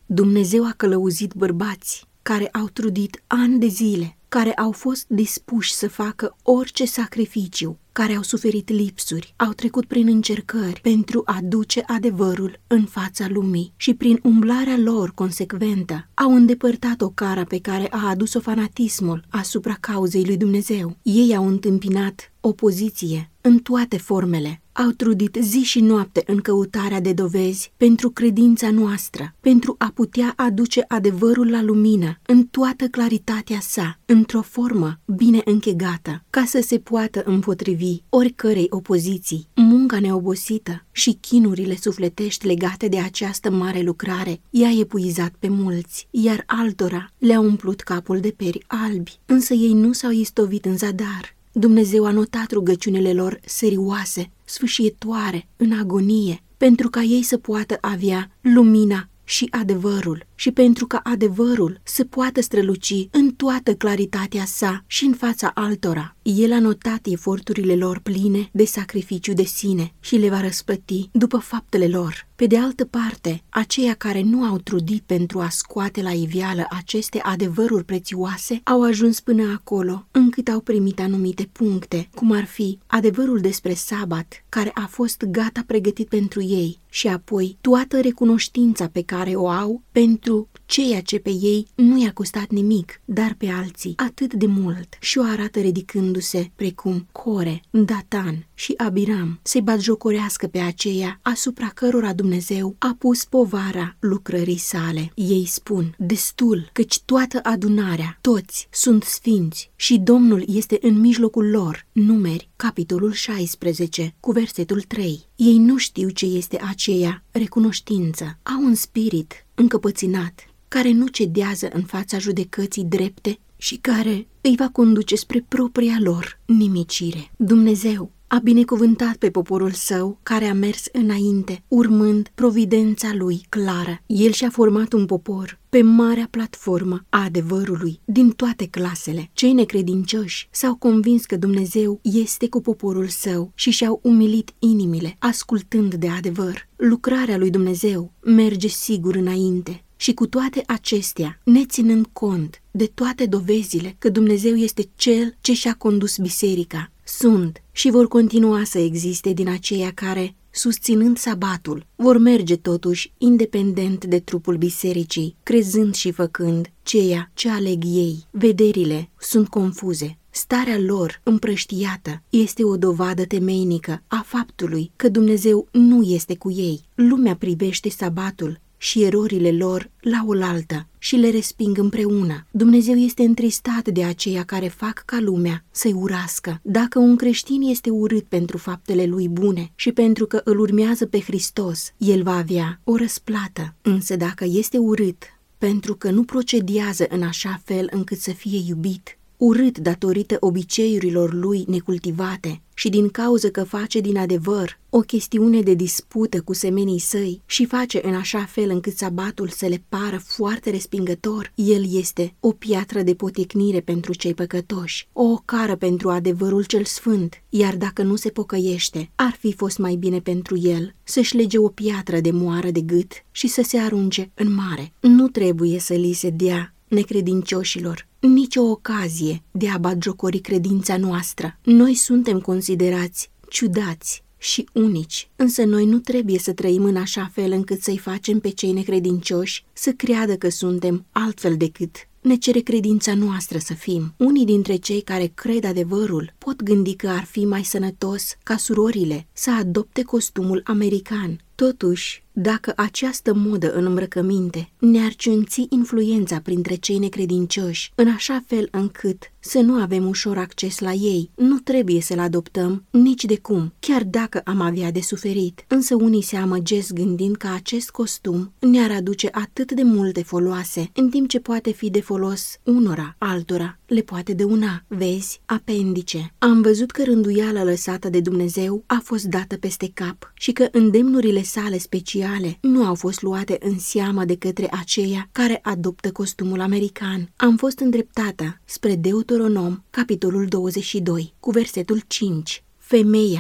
Dumnezeu a călăuzit bărbați care au trudit ani de zile, care au fost dispuși să facă orice sacrificiu, care au suferit lipsuri, au trecut prin încercări pentru a duce adevărul în fața lumii și prin umblarea lor consecventă au îndepărtat o cara pe care a adus-o fanatismul asupra cauzei lui Dumnezeu. Ei au întâmpinat opoziție în toate formele, au trudit zi și noapte în căutarea de dovezi pentru credința noastră, pentru a putea aduce adevărul la lumină în toată claritatea sa, într-o formă bine închegată, ca să se poată împotrivi oricărei opoziții. Munca neobosită și chinurile sufletești legate de această mare lucrare i-a epuizat pe mulți, iar altora le-a umplut capul de peri albi, însă ei nu s-au istovit în zadar. Dumnezeu a notat rugăciunile lor serioase, sfâșietoare, în agonie, pentru ca ei să poată avea lumina și adevărul și pentru ca adevărul să poată străluci în toată claritatea sa și în fața altora. El a notat eforturile lor pline de sacrificiu de sine și le va răsplăti după faptele lor. Pe de altă parte, aceia care nu au trudit pentru a scoate la iveală aceste adevăruri prețioase au ajuns până acolo încât au primit anumite puncte, cum ar fi adevărul despre sabat, care a fost gata pregătit pentru ei, și apoi toată recunoștința pe care o au pentru ceea ce pe ei nu i-a costat nimic, dar pe alții atât de mult, și o arată ridicându-se precum Core, Datan și Abiram să-i batjocorească pe aceia asupra cărora Dumnezeu a pus povara lucrării sale. Ei spun: destul, căci toată adunarea, toți sunt sfinți și Domnul este în mijlocul lor. Numeri, capitolul 16, cu versetul 3. Ei nu știu ce este aceea recunoștință. Au un spirit încăpățânat, care nu cedează în fața judecății drepte și care îi va conduce spre propria lor nimicire. Dumnezeu a binecuvântat pe poporul său care a mers înainte, urmând providența lui clară. El și-a format un popor pe marea platformă a adevărului din toate clasele. Cei necredincioși s-au convins că Dumnezeu este cu poporul său și și-au umilit inimile, ascultând de adevăr. Lucrarea lui Dumnezeu merge sigur înainte. Și cu toate acestea, neținând cont de toate dovezile că Dumnezeu este Cel ce și-a condus biserica, sunt și vor continua să existe din aceia care, susținând sabatul, vor merge totuși independent de trupul bisericii, crezând și făcând ceea ce aleg ei. Vederile sunt confuze. Starea lor împrăștiată este o dovadă temeinică a faptului că Dumnezeu nu este cu ei. Lumea privește sabatul și erorile lor la oaltă și le resping împreună. Dumnezeu este întristat de aceia care fac ca lumea să-i urască. Dacă un creștin este urât pentru faptele lui bune și pentru că îl urmează pe Hristos, el va avea o răsplată. Însă dacă este urât pentru că nu procedează în așa fel încât să fie iubit, urât datorită obiceiurilor lui necultivate și din cauză că face din adevăr o chestiune de dispută cu semenii săi și face în așa fel încât sabatul să le pară foarte respingător, el este o piatră de poticnire pentru cei păcătoși, o ocară pentru adevărul cel sfânt, iar dacă nu se pocăiește, ar fi fost mai bine pentru el să-și lege o piatră de moară de gât și să se arunce în mare. Nu trebuie să li se dea necredincioșilor nicio ocazie de a batjocori credința noastră. Noi suntem considerați ciudați și unici, însă noi nu trebuie să trăim în așa fel încât să-i facem pe cei necredincioși să creadă că suntem altfel decât ne cere credința noastră să fim. Unii dintre cei care cred adevărul pot gândi că ar fi mai sănătos ca surorile să adopte costumul american. Totuși, dacă această modă în îmbrăcăminte ne-ar ciunți influența printre cei necredincioși, în așa fel încât să nu avem ușor acces la ei, nu trebuie să-l adoptăm nici de cum, chiar dacă am avea de suferit. Însă unii se amăgesc gândind că acest costum ne-ar aduce atât de multe foloase, în timp ce poate fi de folos unora, altora le poate dăuna. Vezi, apendice. Am văzut că rânduiala lăsată de Dumnezeu a fost dată peste cap și că îndemnurile sale speciale nu au fost luate în seamă de către aceia care adoptă costumul american. Am fost îndreptată spre Deuteronom, capitolul 22, cu versetul 5. Femeia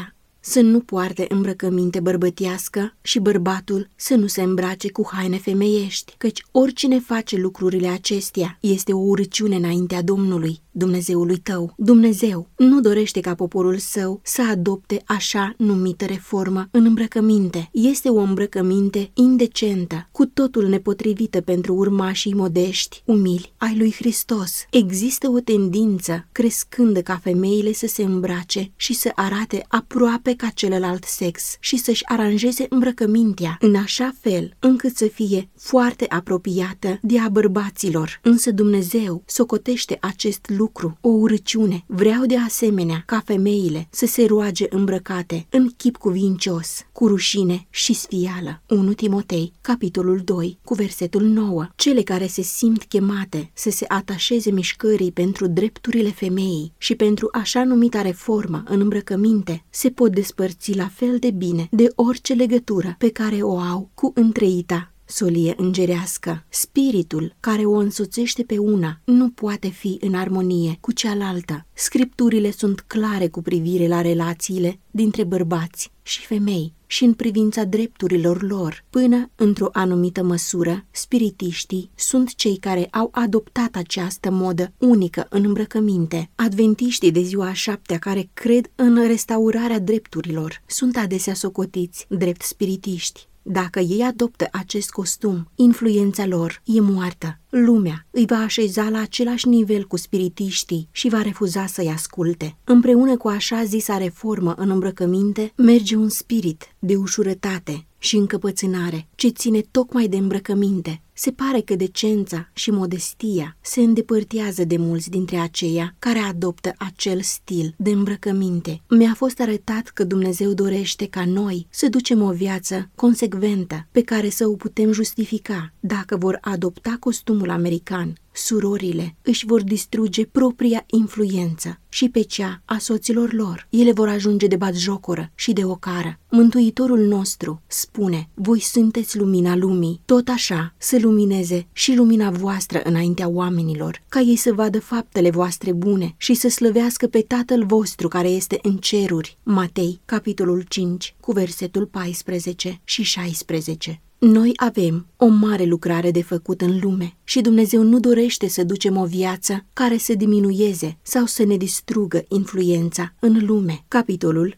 să nu poarte îmbrăcăminte bărbătească și bărbatul să nu se îmbrace cu haine femeiești, căci oricine face lucrurile acestea este o urăciune înaintea Domnului, Dumnezeului tău. Dumnezeu nu dorește ca poporul său să adopte așa numită reformă în îmbrăcăminte. Este o îmbrăcăminte indecentă, cu totul nepotrivită pentru urmașii modești, umili ai lui Hristos. Există o tendință crescândă ca femeile să se îmbrace și să arate aproape ca celălalt sex și să-și aranjeze îmbrăcămintea în așa fel încât să fie foarte apropiată de a bărbaților. Însă Dumnezeu socotește acest lucru o urăciune. Vreau de asemenea ca femeile să se roage îmbrăcate în chip cuvincios, cu rușine și sfială. 1 Timotei, capitolul 2, cu versetul 9. Cele care se simt chemate să se atașeze mișcării pentru drepturile femeii și pentru așa numita reformă în îmbrăcăminte se pot despărți la fel de bine de orice legătură pe care o au cu întreita solie îngerească. Spiritul care o însoțește pe una nu poate fi în armonie cu cealaltă. Scripturile sunt clare cu privire la relațiile dintre bărbați și femei și în privința drepturilor lor. Până într-o anumită măsură, spiritiștii sunt cei care au adoptat această modă unică în îmbrăcăminte. Adventiștii de ziua a șaptea care cred în restaurarea drepturilor sunt adesea socotiți drept spiritiști. Dacă ei adoptă acest costum, influența lor e moartă. Lumea îi va așeza la același nivel cu spiritiștii și va refuza să-i asculte. Împreună cu așa zisa reformă în îmbrăcăminte, merge un spirit de ușurătate și încăpățânare, ce ține tocmai de îmbrăcăminte. Se pare că decența și modestia se îndepărtează de mulți dintre aceia care adoptă acel stil de îmbrăcăminte. Mi-a fost arătat că Dumnezeu dorește ca noi să ducem o viață consecventă pe care să o putem justifica. Dacă vor adopta costumul american, surorile își vor distruge propria influență și pe cea a soților lor. Ele vor ajunge de batjocoră și de ocară. Mântuitorul nostru spune: voi sunteți lumina lumii, tot așa să lumineze și lumina voastră înaintea oamenilor, ca ei să vadă faptele voastre bune și să slăvească pe Tatăl vostru care este în ceruri. Matei, capitolul 5, cu versetul 14 și 16. Noi avem o mare lucrare de făcut în lume și Dumnezeu nu dorește să ducem o viață care să diminueze sau să ne distrugă influența în lume. Capitolul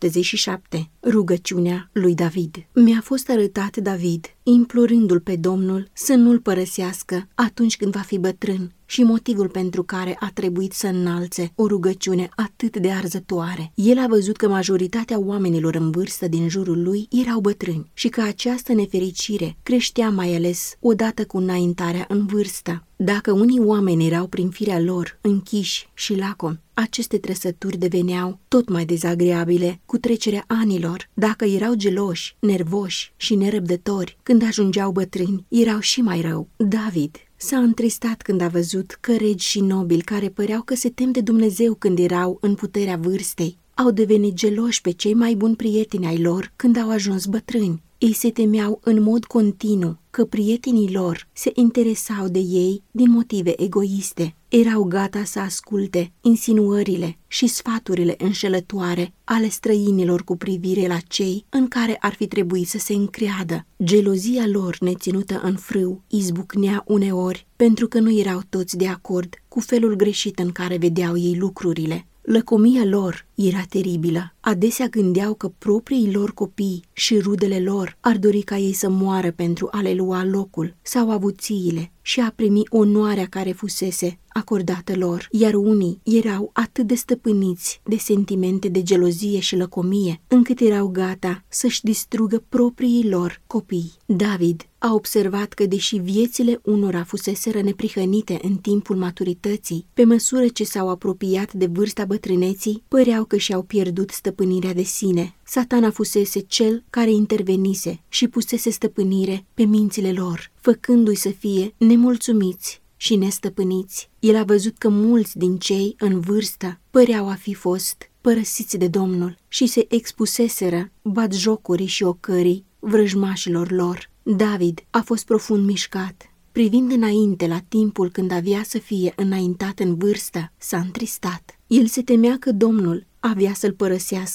77. Rugăciunea lui David. Mi-a fost arătat David implorându-l pe Domnul să nu-l părăsească atunci când va fi bătrân și motivul pentru care a trebuit să înalțe o rugăciune atât de arzătoare. El a văzut că majoritatea oamenilor în vârstă din jurul lui erau bătrâni și că această nefericire creștea mai ales odată cu înaintarea în vârstă. Dacă unii oameni erau prin firea lor închiși și lacomi, aceste trăsături deveneau tot mai dezagreabile cu trecerea anilor. Dacă erau geloși, nervoși și nerăbdători, când ajungeau bătrâni, erau și mai rău. David s-a întristat când a văzut că regi și nobili care păreau că se tem de Dumnezeu când erau în puterea vârstei, au devenit geloși pe cei mai buni prieteni ai lor când au ajuns bătrâni. Ei se temeau în mod continuu că prietenii lor se interesau de ei din motive egoiste. Erau gata să asculte insinuările și sfaturile înșelătoare ale străinilor cu privire la cei în care ar fi trebuit să se încreadă. Gelozia lor neținută în frâu izbucnea uneori pentru că nu erau toți de acord cu felul greșit în care vedeau ei lucrurile. Lăcomia lor era teribilă. Adesea gândeau că proprii lor copii și rudele lor ar dori ca ei să moară pentru a le lua locul sau avuțiile și a primi onoarea care fusese acordată lor, iar unii erau atât de stăpâniți de sentimente de gelozie și lăcomie, încât erau gata să-și distrugă proprii lor copii. David a observat că, deși viețile unora fuseseră neprihănite în timpul maturității, pe măsură ce s-au apropiat de vârsta bătrâneții, păreau că și-au pierdut stăpânirea de sine. Satana fusese cel care intervenise și pusese stăpânire pe mințile lor, făcându-i să fie nemulțumiți și nestăpâniți. El a văzut că mulți din cei în vârstă păreau a fi fost părăsiți de Domnul și se expuseseră batjocurii și ocării vrăjmașilor lor. David a fost profund mișcat. Privind înainte la timpul când avea să fie înaintat în vârstă, s-a întristat. El se temea că Domnul avea să-l părăsească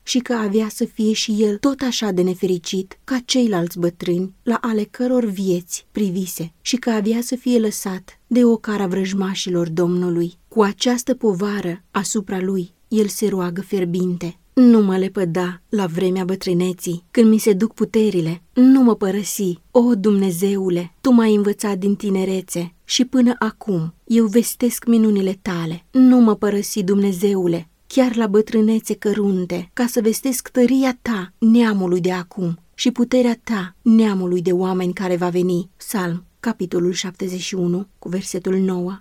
și că avea să fie și el tot așa de nefericit ca ceilalți bătrâni la ale căror vieți privise și că avea să fie lăsat de ocara vrăjmașilor Domnului. Cu această povară asupra lui, el se roagă fierbinte: nu mă lepăda la vremea bătrâneții, când mi se duc puterile, nu mă părăsi, o Dumnezeule, Tu m-ai învățat din tinerețe și până acum eu vestesc minunile Tale. Nu mă părăsi, Dumnezeule, chiar la bătrânețe cărunte, ca să vestesc tăria Ta neamului de acum și puterea Ta neamului de oameni care va veni. Psalm, capitolul 71, cu versetul 9,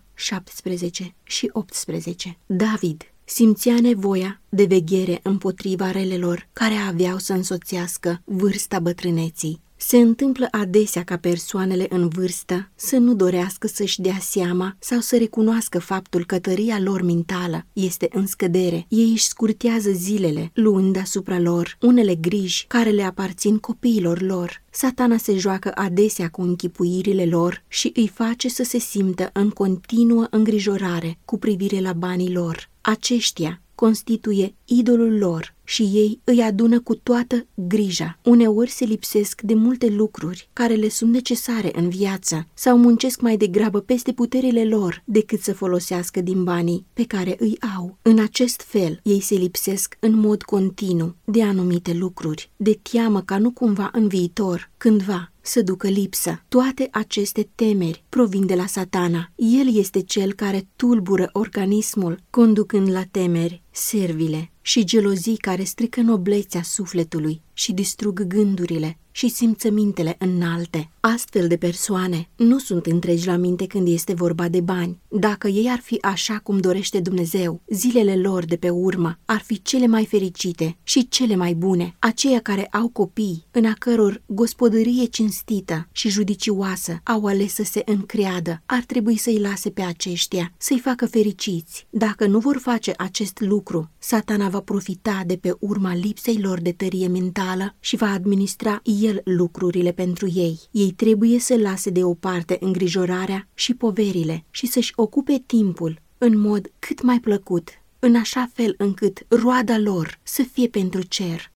17 și 18. David simțea nevoia de veghere împotriva relelor care aveau să însoțească vârsta bătrâneții. Se întâmplă adesea ca persoanele în vârstă să nu dorească să-și dea seama sau să recunoască faptul că tăria lor mentală este în scădere. Ei își scurtează zilele, luând asupra lor unele griji care le aparțin copiilor lor. Satana se joacă adesea cu închipuirile lor și îi face să se simtă în continuă îngrijorare cu privire la banii lor. Aceștia constituie idolul lor și ei îi adună cu toată grija. Uneori se lipsesc de multe lucruri care le sunt necesare în viață sau muncesc mai degrabă peste puterile lor decât să folosească din banii pe care îi au. În acest fel, ei se lipsesc în mod continuu de anumite lucruri, de teamă ca nu cumva în viitor, cândva, să ducă lipsă. Toate aceste temeri provin de la Satana. El este cel care tulbură organismul, conducând la temeri servile și gelozii care strică noblețea sufletului și distrug gândurile și simțămintele înalte. Astfel de persoane nu sunt întregi la minte când este vorba de bani. Dacă ei ar fi așa cum dorește Dumnezeu, zilele lor de pe urmă ar fi cele mai fericite și cele mai bune. Aceia care au copii, în a căror gospodărie cinstită și judicioasă au ales să se încreadă, ar trebui să-i lase pe aceștia, să-i facă fericiți. Dacă nu vor face acest lucru, Satana va profita de pe urma lipsei lor de tărie mentală și va administra el lucrurile pentru ei. Ei trebuie să lase deoparte îngrijorarea și poverile și să-și ocupe timpul în mod cât mai plăcut, în așa fel încât roada lor să fie pentru cer.